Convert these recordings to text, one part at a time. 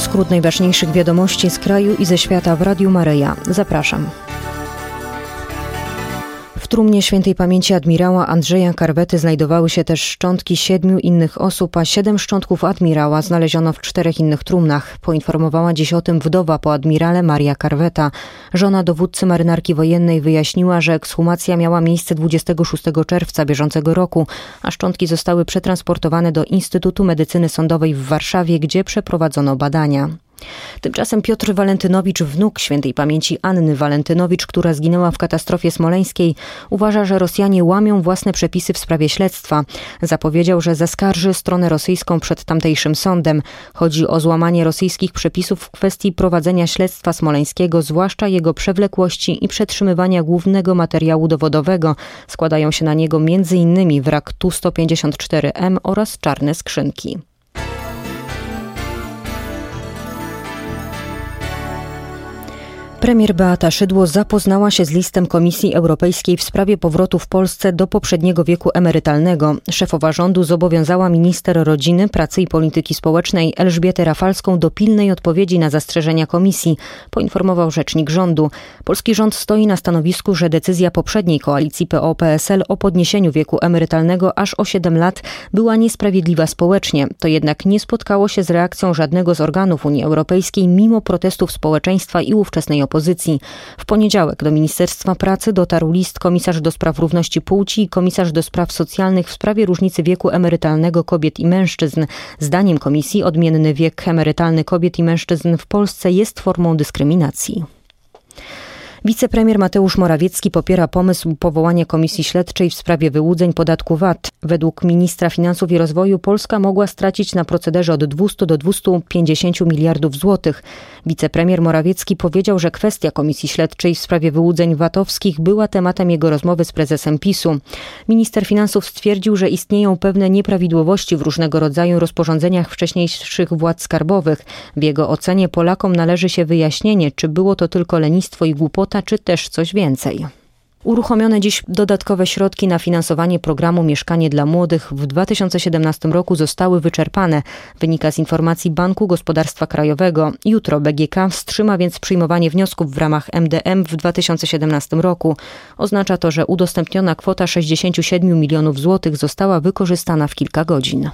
Skrót najważniejszych wiadomości z kraju i ze świata w Radiu Maryja. Zapraszam. W trumnie świętej pamięci admirała Andrzeja Karwety znajdowały się też szczątki 7 innych osób, a 7 szczątków admirała znaleziono w 4 innych trumnach. Poinformowała dziś o tym wdowa po admirale Maria Karweta. Żona dowódcy marynarki wojennej wyjaśniła, że ekshumacja miała miejsce 26 czerwca bieżącego roku, a szczątki zostały przetransportowane do Instytutu Medycyny Sądowej w Warszawie, gdzie przeprowadzono badania. Tymczasem Piotr Walentynowicz, wnuk świętej pamięci Anny Walentynowicz, która zginęła w katastrofie smoleńskiej, uważa, że Rosjanie łamią własne przepisy w sprawie śledztwa. Zapowiedział, że zaskarży stronę rosyjską przed tamtejszym sądem. Chodzi o złamanie rosyjskich przepisów w kwestii prowadzenia śledztwa smoleńskiego, zwłaszcza jego przewlekłości i przetrzymywania głównego materiału dowodowego. Składają się na niego m.in. wrak Tu-154M oraz czarne skrzynki. Premier Beata Szydło zapoznała się z listem Komisji Europejskiej w sprawie powrotu w Polsce do poprzedniego wieku emerytalnego. Szefowa rządu zobowiązała minister rodziny, pracy i polityki społecznej Elżbietę Rafalską do pilnej odpowiedzi na zastrzeżenia komisji, poinformował rzecznik rządu. Polski rząd stoi na stanowisku, że decyzja poprzedniej koalicji PO-PSL o podniesieniu wieku emerytalnego aż o 7 lat była niesprawiedliwa społecznie. To jednak nie spotkało się z reakcją żadnego z organów Unii Europejskiej mimo protestów społeczeństwa i ówczesnej opozycji. W poniedziałek do Ministerstwa Pracy dotarł list komisarz do spraw równości płci i komisarz do spraw socjalnych w sprawie różnicy wieku emerytalnego kobiet i mężczyzn. Zdaniem komisji odmienny wiek emerytalny kobiet i mężczyzn w Polsce jest formą dyskryminacji. Wicepremier Mateusz Morawiecki popiera pomysł powołania komisji śledczej w sprawie wyłudzeń podatku VAT. Według ministra finansów i rozwoju Polska mogła stracić na procederze od 200 do 250 miliardów złotych. Wicepremier Morawiecki powiedział, że kwestia komisji śledczej w sprawie wyłudzeń VAT-owskich była tematem jego rozmowy z prezesem PiS-u. Minister finansów stwierdził, że istnieją pewne nieprawidłowości w różnego rodzaju rozporządzeniach wcześniejszych władz skarbowych. W jego ocenie Polakom należy się wyjaśnienie, czy było to tylko lenistwo i głupota, czy też coś więcej. Uruchomione dziś dodatkowe środki na finansowanie programu Mieszkanie dla Młodych w 2017 roku zostały wyczerpane. Wynika z informacji Banku Gospodarstwa Krajowego. Jutro BGK wstrzyma więc przyjmowanie wniosków w ramach MdM w 2017 roku. Oznacza to, że udostępniona kwota 67 milionów złotych została wykorzystana w kilka godzin.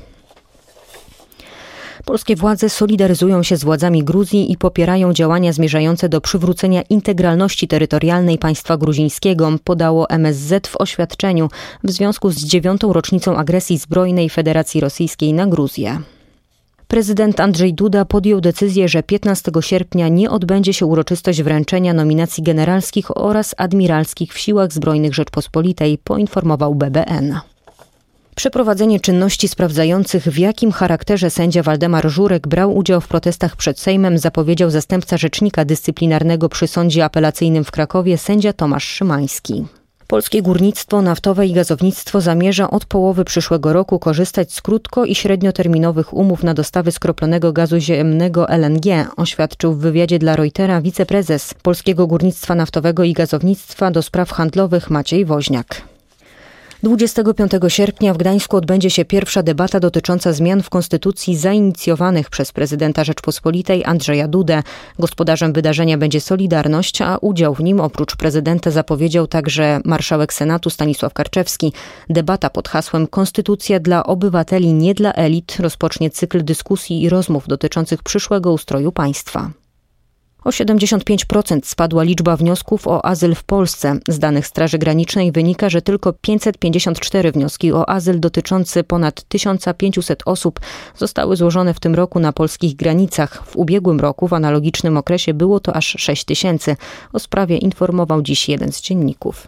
Polskie władze solidaryzują się z władzami Gruzji i popierają działania zmierzające do przywrócenia integralności terytorialnej państwa gruzińskiego, podało MSZ w oświadczeniu w związku z 9. rocznicą agresji zbrojnej Federacji Rosyjskiej na Gruzję. Prezydent Andrzej Duda podjął decyzję, że 15 sierpnia nie odbędzie się uroczystość wręczenia nominacji generalskich oraz admiralskich w Siłach Zbrojnych Rzeczpospolitej, poinformował BBN. Przeprowadzenie czynności sprawdzających, w jakim charakterze sędzia Waldemar Żurek brał udział w protestach przed Sejmem, zapowiedział zastępca rzecznika dyscyplinarnego przy Sądzie Apelacyjnym w Krakowie sędzia Tomasz Szymański. Polskie górnictwo naftowe i gazownictwo zamierza od połowy przyszłego roku korzystać z krótko- i średnioterminowych umów na dostawy skroplonego gazu ziemnego LNG, oświadczył w wywiadzie dla Reutera wiceprezes Polskiego Górnictwa Naftowego i Gazownictwa do spraw handlowych Maciej Woźniak. 25 sierpnia w Gdańsku odbędzie się pierwsza debata dotycząca zmian w konstytucji zainicjowanych przez prezydenta Rzeczpospolitej Andrzeja Dudę. Gospodarzem wydarzenia będzie Solidarność, a udział w nim oprócz prezydenta zapowiedział także marszałek Senatu Stanisław Karczewski. Debata pod hasłem Konstytucja dla obywateli, nie dla elit rozpocznie cykl dyskusji i rozmów dotyczących przyszłego ustroju państwa. O 75% spadła liczba wniosków o azyl w Polsce. Z danych Straży Granicznej wynika, że tylko 554 wnioski o azyl dotyczące ponad 1500 osób zostały złożone w tym roku na polskich granicach. W ubiegłym roku w analogicznym okresie było to aż 6000. O sprawie informował dziś jeden z dzienników.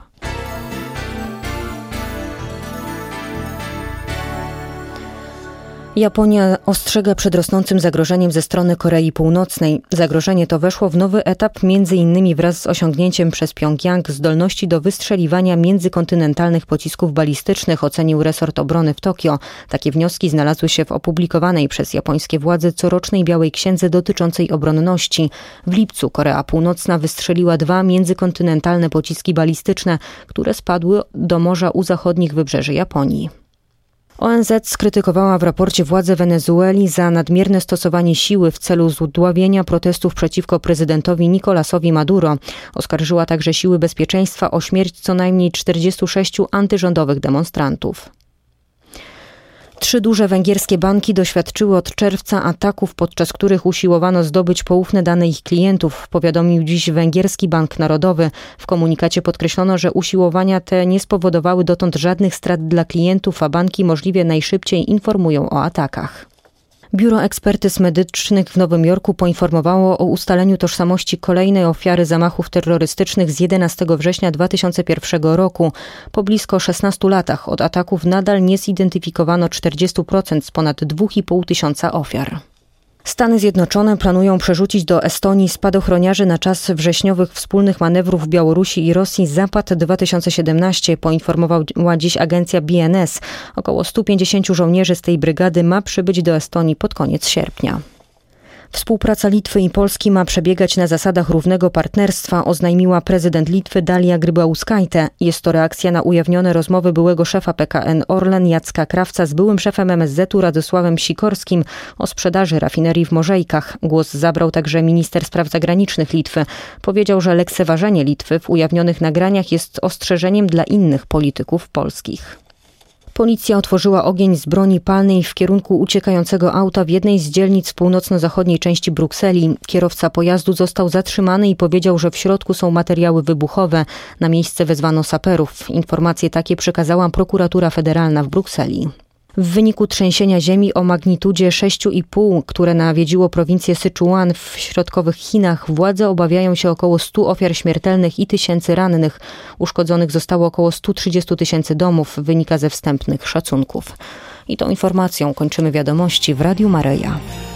Japonia ostrzega przed rosnącym zagrożeniem ze strony Korei Północnej. Zagrożenie to weszło w nowy etap, m.in. wraz z osiągnięciem przez Pjongjang zdolności do wystrzeliwania międzykontynentalnych pocisków balistycznych, ocenił resort obrony w Tokio. Takie wnioski znalazły się w opublikowanej przez japońskie władze corocznej Białej Księdze dotyczącej obronności. W lipcu Korea Północna wystrzeliła 2 międzykontynentalne pociski balistyczne, które spadły do morza u zachodnich wybrzeży Japonii. ONZ skrytykowała w raporcie władze Wenezueli za nadmierne stosowanie siły w celu zdławienia protestów przeciwko prezydentowi Nicolasowi Maduro. Oskarżyła także siły bezpieczeństwa o śmierć co najmniej 46 antyrządowych demonstrantów. 3 duże węgierskie banki doświadczyły od czerwca ataków, podczas których usiłowano zdobyć poufne dane ich klientów, powiadomił dziś Węgierski Bank Narodowy. W komunikacie podkreślono, że usiłowania te nie spowodowały dotąd żadnych strat dla klientów, a banki możliwie najszybciej informują o atakach. Biuro Ekspertyz Medycznych w Nowym Jorku poinformowało o ustaleniu tożsamości kolejnej ofiary zamachów terrorystycznych z 11 września 2001 roku. Po blisko 16 latach od ataków nadal nie zidentyfikowano 40% z ponad 2,5 tysiąca ofiar. Stany Zjednoczone planują przerzucić do Estonii spadochroniarzy na czas wrześniowych wspólnych manewrów w Białorusi i Rosji Zapad 2017, poinformowała dziś agencja BNS. Około 150 żołnierzy z tej brygady ma przybyć do Estonii pod koniec sierpnia. Współpraca Litwy i Polski ma przebiegać na zasadach równego partnerstwa, oznajmiła prezydent Litwy Dalia Grybauskaitė. Jest to reakcja na ujawnione rozmowy byłego szefa PKN Orlen Jacka Krawca z byłym szefem MSZ-u Radosławem Sikorskim o sprzedaży rafinerii w Morzejkach. Głos zabrał także minister spraw zagranicznych Litwy. Powiedział, że lekceważenie Litwy w ujawnionych nagraniach jest ostrzeżeniem dla innych polityków polskich. Policja otworzyła ogień z broni palnej w kierunku uciekającego auta w jednej z dzielnic północno-zachodniej części Brukseli. Kierowca pojazdu został zatrzymany i powiedział, że w środku są materiały wybuchowe. Na miejsce wezwano saperów. Informacje takie przekazała prokuratura federalna w Brukseli. W wyniku trzęsienia ziemi o magnitudzie 6,5, które nawiedziło prowincję Syczuan w środkowych Chinach, władze obawiają się około 100 ofiar śmiertelnych i tysięcy rannych. Uszkodzonych zostało około 130 tysięcy domów, wynika ze wstępnych szacunków. I tą informacją kończymy wiadomości w Radiu Maryja.